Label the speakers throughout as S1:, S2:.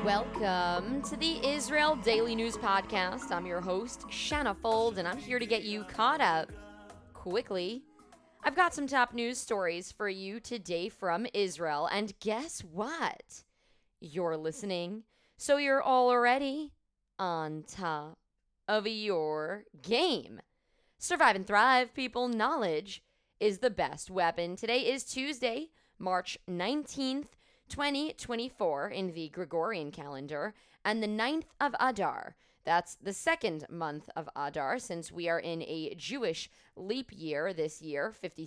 S1: Welcome to the Israel Daily News Podcast. I'm your host, Shanna Fold, and I'm here to get you caught up quickly. I've got some top news stories for you today from Israel, and guess what? You're listening, so you're already on top of your game. Survive and thrive, people. Knowledge is the best weapon. Today is Tuesday, March 19th, 2024 in the Gregorian calendar, and the 9th of Adar. That's the second month of Adar, since we are in a Jewish leap year this year,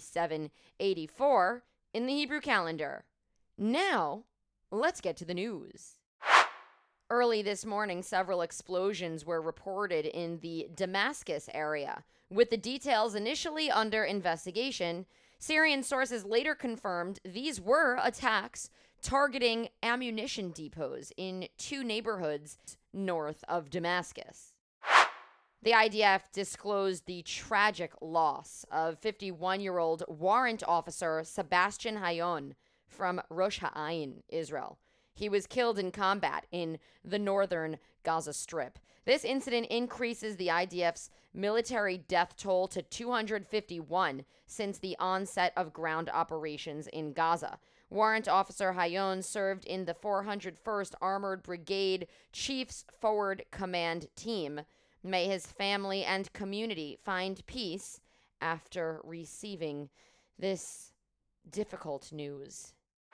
S1: 5784 in the Hebrew calendar. Now, let's get to the news. Early this morning, several explosions were reported in the Damascus area. With the details initially under investigation, Syrian sources later confirmed these were attacks targeting ammunition depots in two neighborhoods north of Damascus. The IDF disclosed the tragic loss of 51-year-old warrant officer Sebastian Hayon from Rosh Ha'ain, Israel. He was killed in combat in the northern Gaza Strip. This incident increases the IDF's military death toll to 251 since the onset of ground operations in Gaza. Warrant Officer Hayon served in the 401st Armored Brigade Chiefs Forward Command Team. May his family and community find peace after receiving this difficult news.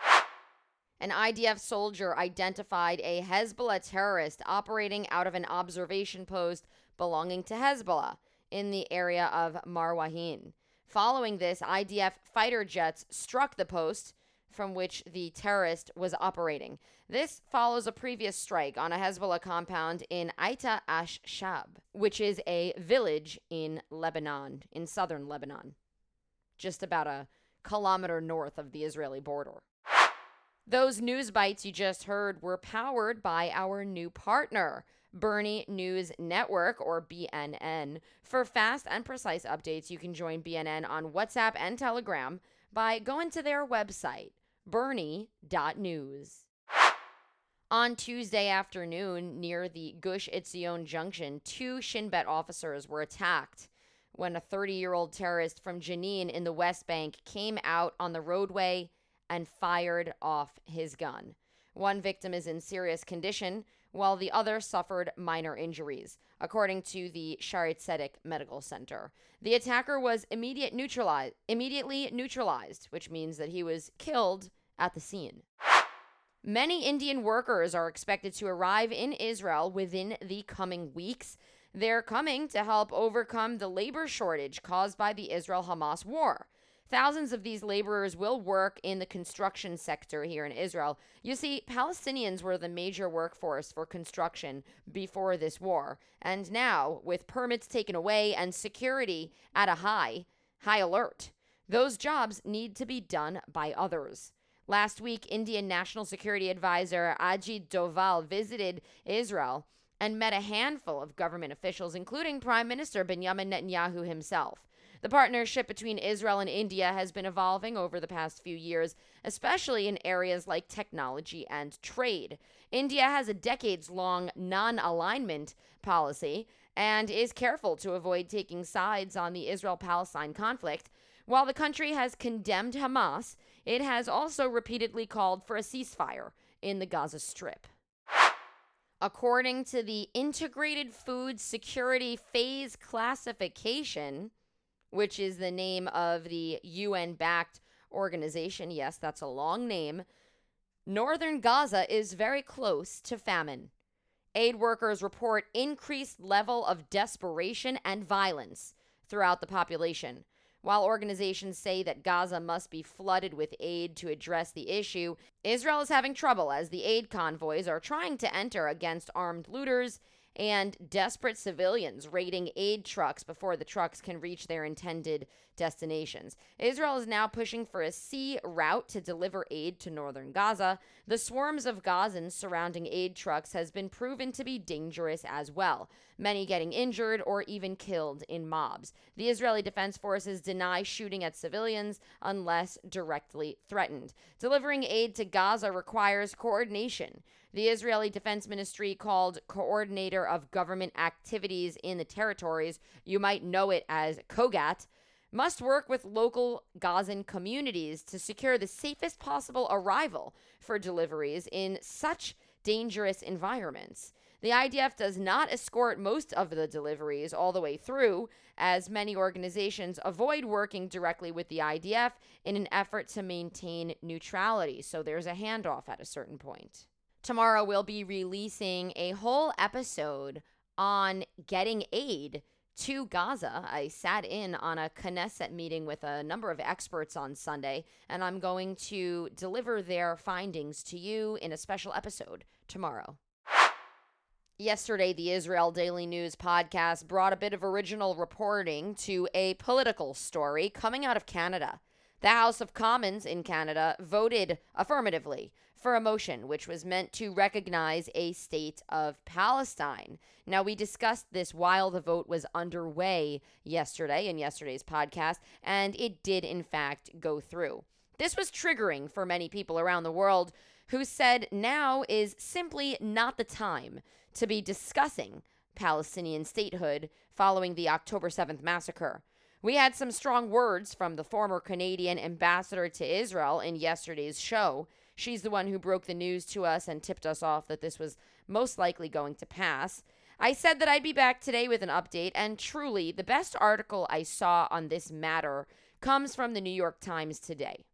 S1: An IDF soldier identified a Hezbollah terrorist operating out of an observation post belonging to Hezbollah in the area of Marwahin. Following this, IDF fighter jets struck the post from which the terrorist was operating. This follows a previous strike on a Hezbollah compound in Aita Ash-Shab, which is a village in Lebanon, in southern Lebanon, just about a kilometer north of the Israeli border. Those news bites you just heard were powered by our new partner, Bernie News Network, or BNN. For fast and precise updates, you can join BNN on WhatsApp and Telegram by going to their website, bernie.news. On Tuesday afternoon, near the Gush Etzion Junction, two Shin Bet officers were attacked when a 30-year-old terrorist from Jenin in the West Bank came out on the roadway and fired off his gun. One victim is in serious condition, while the other suffered minor injuries, according to the Shaare Zedek Medical Center. The attacker was immediately neutralized, which means that he was killed at the scene. Many Indian workers are expected to arrive in Israel within the coming weeks. They're coming to help overcome the labor shortage caused by the Israel-Hamas war. Thousands of these laborers will work in the construction sector here in Israel. You see, Palestinians were the major workforce for construction before this war. And now, with permits taken away and security at a high alert, those jobs need to be done by others. Last week, Indian National Security Advisor Ajit Doval visited Israel and met a handful of government officials, including Prime Minister Benjamin Netanyahu himself. The partnership between Israel and India has been evolving over the past few years, especially in areas like technology and trade. India has a decades-long non-alignment policy and is careful to avoid taking sides on the Israel-Palestine conflict. While the country has condemned Hamas, it has also repeatedly called for a ceasefire in the Gaza Strip. According to the Integrated Food Security Phase Classification, which is the name of the UN-backed organization. Yes, that's a long name. Northern Gaza is very close to famine. Aid workers report increased level of desperation and violence throughout the population. While organizations say that Gaza must be flooded with aid to address the issue, Israel is having trouble as the aid convoys are trying to enter against armed looters and desperate civilians raiding aid trucks before the trucks can reach their intended destinations. Israel is now pushing for a sea route to deliver aid to northern Gaza. The swarms of Gazans surrounding aid trucks has been proven to be dangerous as well, many getting injured or even killed in mobs. The Israeli Defense Forces deny shooting at civilians unless directly threatened. Delivering aid to Gaza requires coordination. The Israeli Defense Ministry, called Coordinator of Government Activities in the Territories, you might know it as COGAT, must work with local Gazan communities to secure the safest possible arrival for deliveries in such dangerous environments. The IDF does not escort most of the deliveries all the way through, as many organizations avoid working directly with the IDF in an effort to maintain neutrality. So there's a handoff at a certain point. Tomorrow we'll be releasing a whole episode on getting aid to Gaza. I sat in on a Knesset meeting with a number of experts on Sunday, and I'm going to deliver their findings to you in a special episode tomorrow. Yesterday, the Israel Daily News podcast brought a bit of original reporting to a political story coming out of Canada. The House of Commons in Canada voted affirmatively for a motion which was meant to recognize a state of Palestine. Now, we discussed this while the vote was underway yesterday in yesterday's podcast, and it did, in fact, go through. This was triggering for many people around the world who said now is simply not the time to be discussing Palestinian statehood following the October 7th massacre. We had some strong words from the former Canadian ambassador to Israel in yesterday's show. She's the one who broke the news to us and tipped us off that this was most likely going to pass. I said that I'd be back today with an update, and truly, the best article I saw on this matter comes from the New York Times today.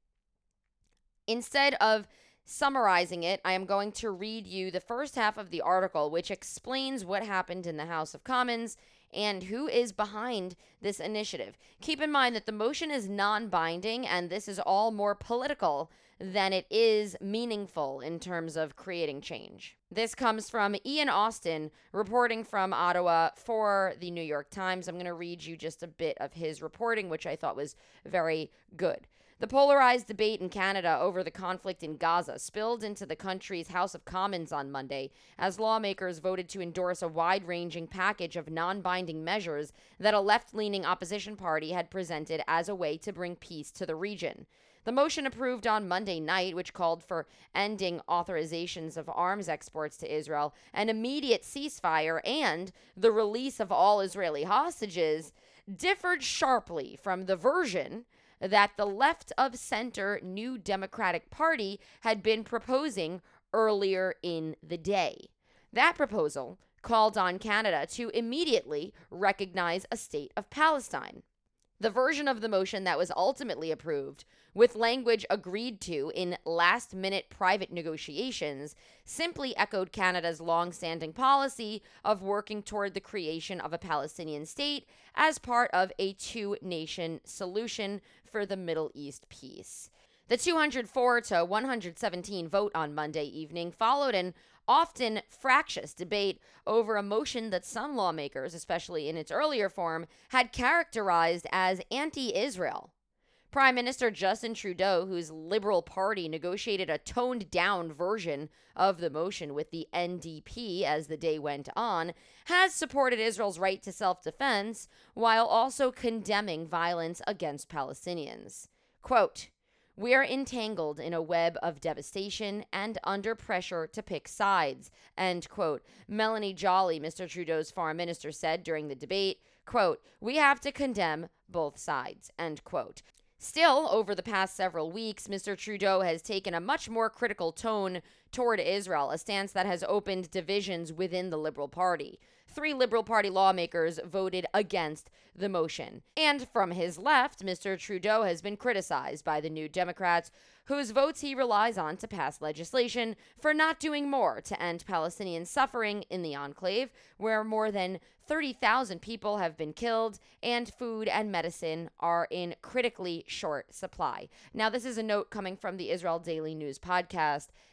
S1: Instead of summarizing it, I am going to read you the first half of the article, which explains what happened in the House of Commons and who is behind this initiative. Keep in mind that the motion is non-binding, and this is all more political than it is meaningful in terms of creating change. This comes from Ian Austin, reporting from Ottawa for the New York Times. I'm going to read you just a bit of his reporting, which I thought was very good. The polarized debate in Canada over the conflict in Gaza spilled into the country's House of Commons on Monday as lawmakers voted to endorse a wide-ranging package of non-binding measures that a left-leaning opposition party had presented as a way to bring peace to the region. The motion approved on Monday night, which called for ending authorizations of arms exports to Israel, an immediate ceasefire, and the release of all Israeli hostages, differed sharply from the version that the left-of-center New Democratic Party had been proposing earlier in the day. That proposal called on Canada to immediately recognize a state of Palestine. The version of the motion that was ultimately approved, with language agreed to in last-minute private negotiations, simply echoed Canada's long-standing policy of working toward the creation of a Palestinian state as part of a two-nation solution for the Middle East peace. The 204 to 117 vote on Monday evening followed an often fractious debate over a motion that some lawmakers, especially in its earlier form, had characterized as anti-Israel. Prime Minister Justin Trudeau, whose Liberal Party negotiated a toned-down version of the motion with the NDP as the day went on, has supported Israel's right to self-defense while also condemning violence against Palestinians. Quote, "We are entangled in a web of devastation and under pressure to pick sides," end quote. Melanie Joly, Mr. Trudeau's foreign minister, said during the debate, quote, "We have to condemn both sides," end quote. Still, over the past several weeks, Mr. Trudeau has taken a much more critical tone toward Israel, a stance that has opened divisions within the Liberal Party. 3 Liberal Party lawmakers voted against the motion. And from his left, Mr. Trudeau has been criticized by the New Democrats, whose votes he relies on to pass legislation for not doing more to end Palestinian suffering in the enclave, where more than 30,000 people have been killed and food and medicine are in critically short supply. Now, this is a note coming from the Israel Daily News podcast.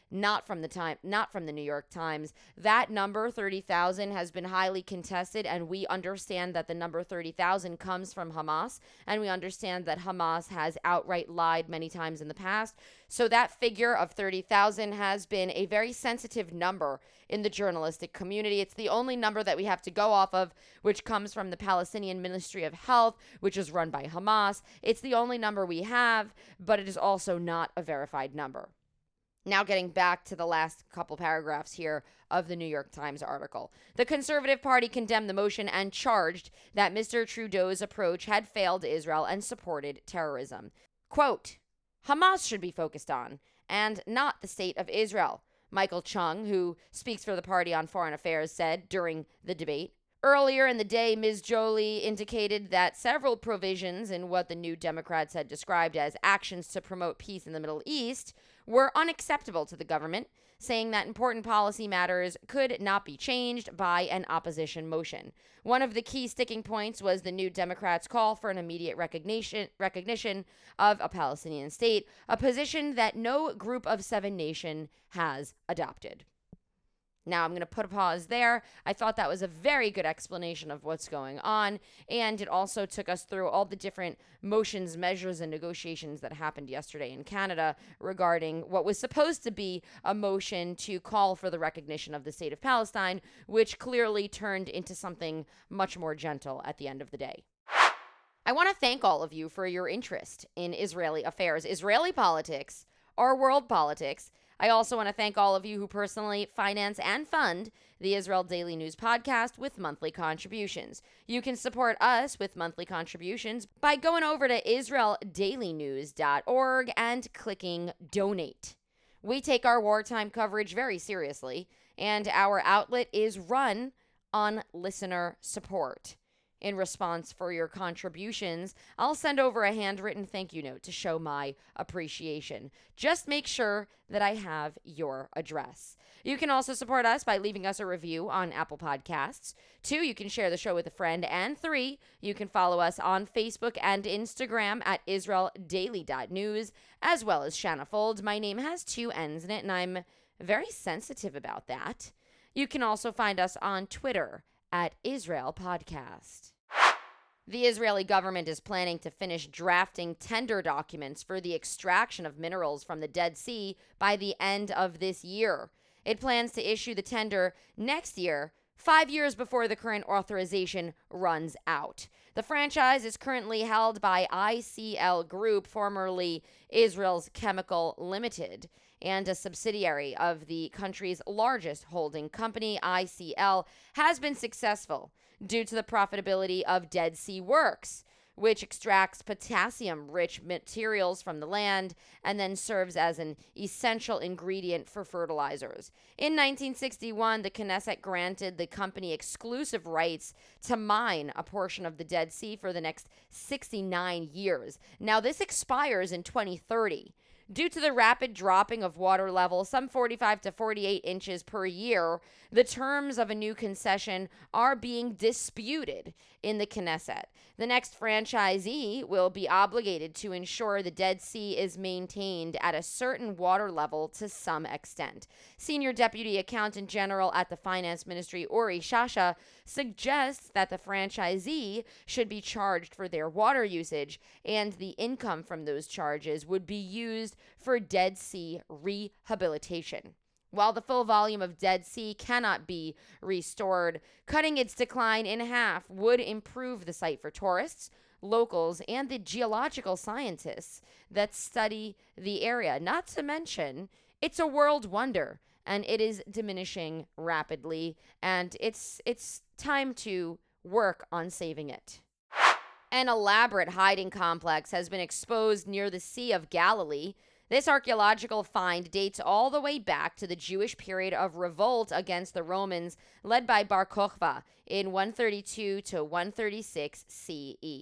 S1: not from the New York Times. That number 30,000 has been highly contested, and we understand that the number 30,000 comes from Hamas, and we understand that Hamas has outright lied many times in the past. So that figure of 30,000 has been a very sensitive number in the journalistic community. It's the only number that we have to go off of, which comes from the Palestinian Ministry of Health, which is run by Hamas. It's the only number we have, but it is also not a verified number. Now getting back to the last couple paragraphs here of the New York Times article. The Conservative Party condemned the motion and charged that Mr. Trudeau's approach had failed Israel and supported terrorism. Quote, Hamas should be focused on, and not the state of Israel, Michael Chung, who speaks for the Party on Foreign Affairs, said during the debate. Earlier in the day, Ms. Joly indicated that several provisions in what the New Democrats had described as actions to promote peace in the Middle East were unacceptable to the government, saying that important policy matters could not be changed by an opposition motion. One of the key sticking points was the New Democrats' call for an immediate recognition of a Palestinian state, a position that no Group of Seven nation has adopted. Now, I'm going to put a pause there. I thought that was a very good explanation of what's going on, and it also took us through all the different motions, measures, and negotiations that happened yesterday in Canada regarding what was supposed to be a motion to call for the recognition of the state of Palestine, which clearly turned into something much more gentle at the end of the day. I want to thank all of you for your interest in Israeli affairs, Israeli politics, or world politics. I also want to thank all of you who personally finance and fund the Israel Daily News podcast with monthly contributions. You can support us with monthly contributions by going over to israeldailynews.org and clicking donate. We take our wartime coverage very seriously, and our outlet is run on listener support. In response for your contributions, I'll send over a handwritten thank you note to show my appreciation. Just make sure that I have your address. You can also support us by leaving us a review on Apple Podcasts. 2, you can share the show with a friend. And 3, you can follow us on Facebook and Instagram at israeldaily.news, as well as Shanna Fold. My name has 2 N's in it, and I'm very sensitive about that. You can also find us on Twitter at Israel Podcast. The Israeli government is planning to finish drafting tender documents for the extraction of minerals from the Dead Sea by the end of this year. It plans to issue the tender next year, 5 years before the current authorization runs out. The franchise is currently held by ICL Group, formerly Israel's Chemical Limited, and a subsidiary of the country's largest holding company. ICL has been successful due to the profitability of Dead Sea Works, which extracts potassium-rich materials from the land and then serves as an essential ingredient for fertilizers. In 1961, the Knesset granted the company exclusive rights to mine a portion of the Dead Sea for the next 69 years. Now, this expires in 2030. Due to the rapid dropping of water level, some 45 to 48 inches per year, the terms of a new concession are being disputed in the Knesset. The next franchisee will be obligated to ensure the Dead Sea is maintained at a certain water level to some extent. Senior Deputy Accountant General at the Finance Ministry, Uri Shasha, suggests that the franchisee should be charged for their water usage, and the income from those charges would be used for Dead Sea rehabilitation. While the full volume of Dead Sea cannot be restored, cutting its decline in half would improve the site for tourists, locals, and the geological scientists that study the area. Not to mention, it's a world wonder, and it is diminishing rapidly, and it's time to work on saving it. An elaborate hiding complex has been exposed near the Sea of Galilee. This archaeological find dates all the way back to the Jewish period of revolt against the Romans led by Bar Kokhba in 132 to 136 CE.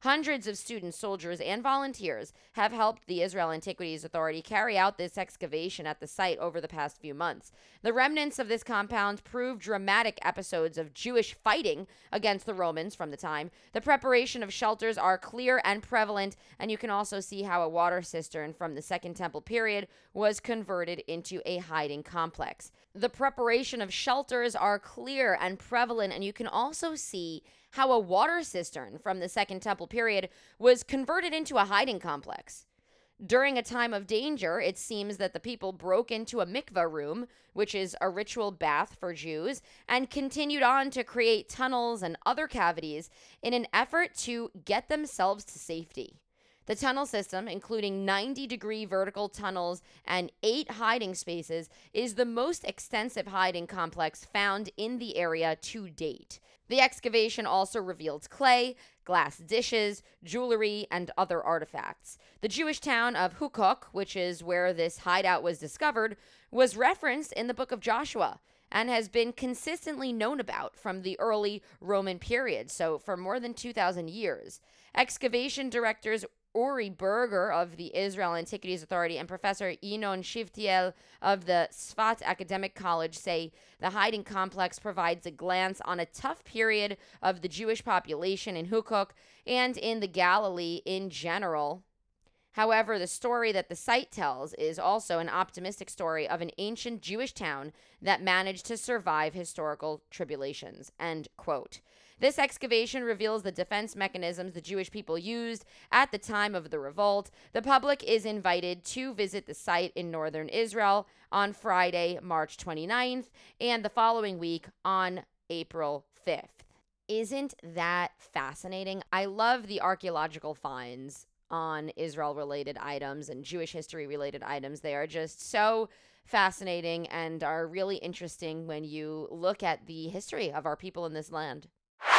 S1: Hundreds of students, soldiers, and volunteers have helped the Israel Antiquities Authority carry out this excavation at the site over the past few months. The remnants of this compound prove dramatic episodes of Jewish fighting against the Romans from the time. The preparation of shelters are clear and prevalent, and you can also see how a water cistern from the Second Temple period was converted into a hiding complex. The preparation of shelters are clear and prevalent, and you can also see how a water cistern from the Second Temple period was converted into a hiding complex. During a time of danger, it seems that the people broke into a mikvah room, which is a ritual bath for Jews, and continued on to create tunnels and other cavities in an effort to get themselves to safety. The tunnel system, including 90-degree vertical tunnels and 8 hiding spaces, is the most extensive hiding complex found in the area to date. The excavation also revealed clay, glass dishes, jewelry, and other artifacts. The Jewish town of Hukok, which is where this hideout was discovered, was referenced in the book of Joshua and has been consistently known about from the early Roman period, so for more than 2,000 years. Excavation directors Uri Berger of the Israel Antiquities Authority and Professor Yinon Shivtiel of the Sfat Academic College say the hiding complex provides a glance on a tough period of the Jewish population in Hukok and in the Galilee in general. However, the story that the site tells is also an optimistic story of an ancient Jewish town that managed to survive historical tribulations. End quote. This excavation reveals the defense mechanisms the Jewish people used at the time of the revolt. The public is invited to visit the site in northern Israel on Friday, March 29th, and the following week on April 5th. Isn't that fascinating? I love the archaeological finds on Israel-related items and Jewish history-related items. They are just so fascinating and are really interesting when you look at the history of our people in this land.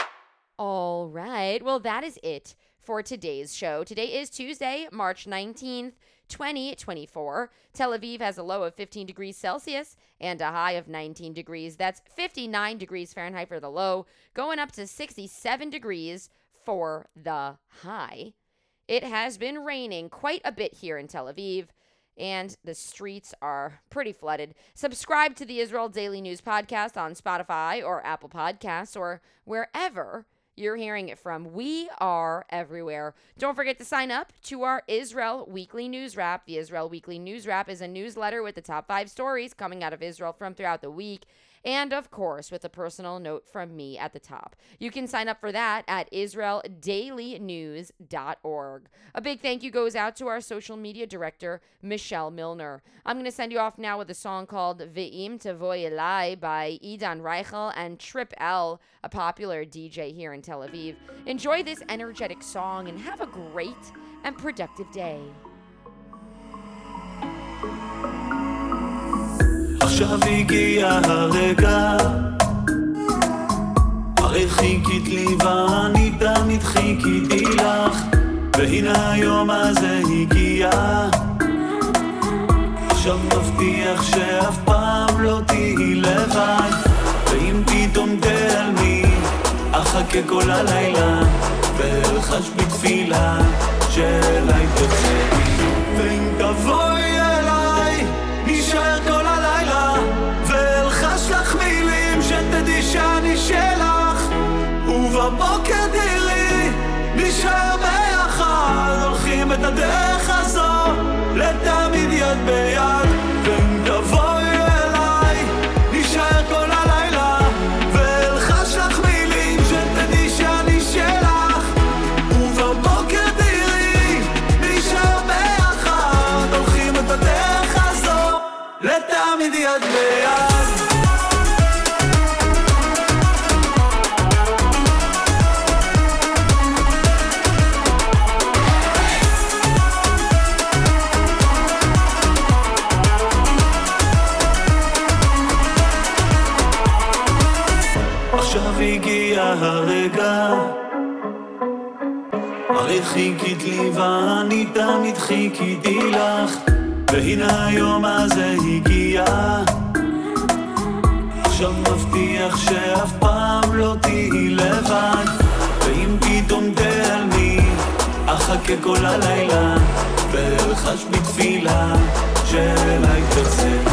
S1: All right. Well, that is it for today's show. Today is Tuesday, March 19th, 2024. Tel Aviv has a low of 15 degrees Celsius and a high of 19 degrees. That's 59 degrees Fahrenheit for the low, going up to 67 degrees for the high. It has been raining quite a bit here in Tel Aviv, and the streets are pretty flooded. Subscribe to the Israel Daily News Podcast on Spotify or Apple Podcasts or wherever you're hearing it from. We are everywhere. Don't forget to sign up to our Israel Weekly News Wrap. The Israel Weekly News Wrap is a newsletter with the top 5 stories coming out of Israel from throughout the week. And, of course, with a personal note from me at the top. You can sign up for that at israeldailynews.org. A big thank you goes out to our social media director, Michelle Milner. I'm going to send you off now with a song called Ve'im Tavoy Elai by Idan Reichel and Trip L, a popular DJ here in Tel Aviv. Enjoy this energetic song and have a great and productive day.
S2: עכשיו הגיע הרגע, הרי חיכית לי ואני תמיד חיכיתי לך, והנה היום הזה הגיע. עכשיו מבטיח שאף פעם לא תהי לבד, ואם פתאום תעלמי אחכה כל הלילה, ואלחש בתפילה שאליי תחזרי. ואם תבואי אליי נשאר כל הלילה, ואלחש לך מילים שתדעי שאני שלך, ובבוקר תראי נשאר ביחד, הולכים את הדרך הזו לתמיד יד ביד. ואם תבואי אליי נשאר כל הלילה, ואלחש לך מילים שתדעי שאני שלך, ובבוקר תראי נשאר ביחד, הולכים את הדרך הזו לתמיד יד ביד. עכשיו הגיע הרגע, הרי חיכית לי ואני תמיד חיכיתי לך, והנה היום הזה הגיע. עכשיו מבטיח שאף פעם לא תהי לבד, ואם פתאום תעלמי אחכה כל הלילה ואלחש בתפילה שאליי תחזר